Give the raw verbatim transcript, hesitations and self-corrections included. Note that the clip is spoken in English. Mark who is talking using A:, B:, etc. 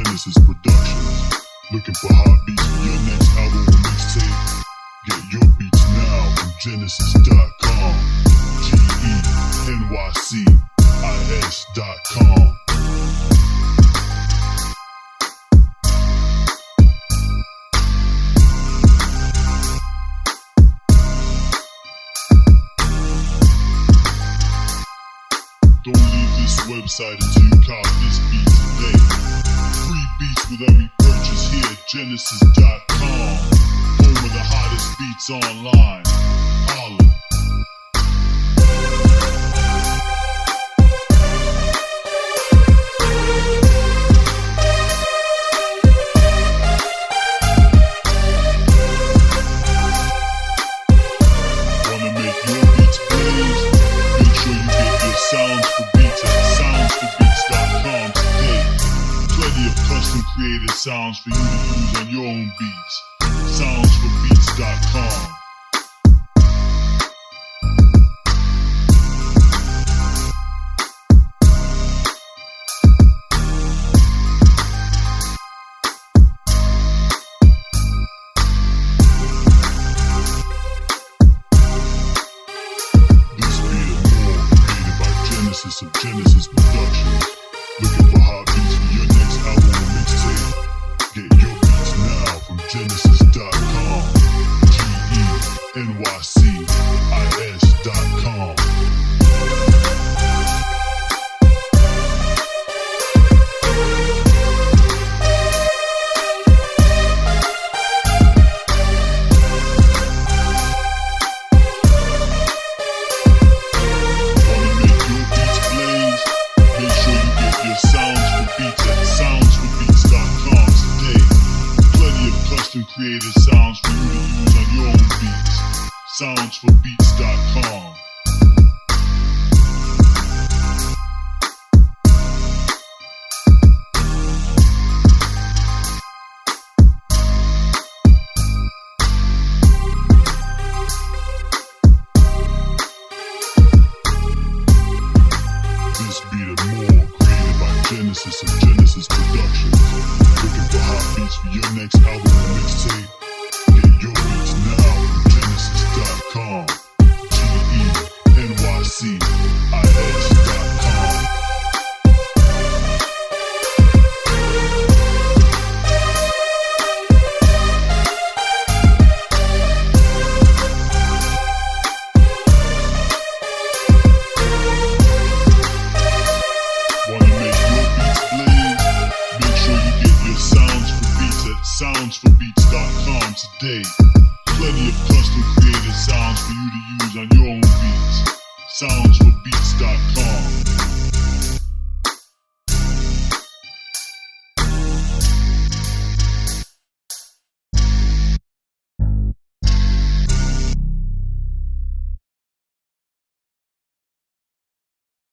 A: Genesis Productions. Looking for hot beats for your next album or mixtape? Get your beats now from Genesis dot com. G E N Y C I S dot com. Don't leave this website until you cop this beat today. Free beats with every purchase here at Genesis dot com. Home of the hottest beats online. Holla. Wanna make your beats blaze? Make sure you get your sounds for beats at sounds for beats dot com today. Plenty of custom created sounds for you to use on your own beats. sounds for beats dot com. Genesis of Genesis Productions. Looking for hot beats for your next album or mixtape? Get your beats now from Genesis dot com. G E N Y C I S dot com. Created sounds for you to use on your own beats. sounds for beats dot com. This beat and more created by Genesis of Genesis Productions. Looking for hot beats for your next album or mixtape? Get your beats now from Genesis dot com. G E N Y C I S dot com. Wanna make your beats blaze? Make sure you get your sounds for beats at sounds for beats dot com today. Plenty of custom created sounds for you to use on your own beats. Sounds